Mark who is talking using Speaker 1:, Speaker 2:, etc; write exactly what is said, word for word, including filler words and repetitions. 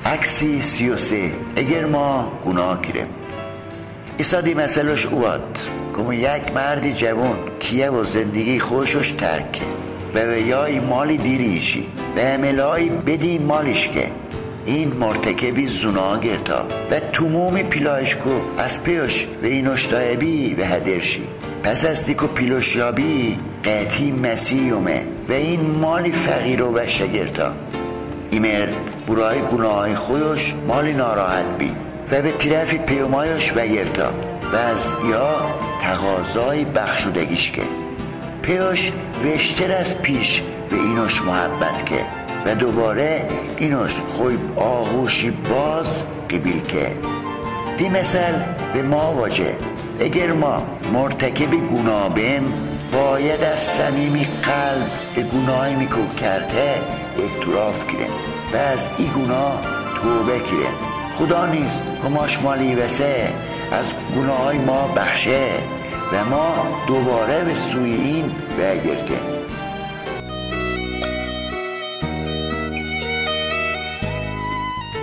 Speaker 1: عکسی سی و سه اگر ما گناه کریم ایسا دی مسئلهش اواد که یک مردی جوان کیه و زندگی خوشش ترکه و یای مالی دیریشی و عملهایی بدی مالش که این مرتکبی زنا گرتا و تموم پیلایش کو از پیش و اینوش دایبی و هدرشی پس از دیکو پیلوش یابی قطعی مسیحومه و این مالی فقیر و وشه گرتا این مرد برای گناه خویش مالی ناراحت بی و به طرف پیومایش و گرتا و از یا تقاضای بخشودگیش که پیوش وشتر از پیش و اینوش محبت که و دوباره اینوش خوی آغوشی باز قبیل که دی مثل به ما واجه اگر ما مرتکب گناه بیم باید از صمیمی قلب به گناهی میکو کرده اعتراف کریم و از این گناه توبه کریم. خدا نیست که ماش مالی وسه از گناه ما بخشه و ما دوباره به سوی این برگردیم.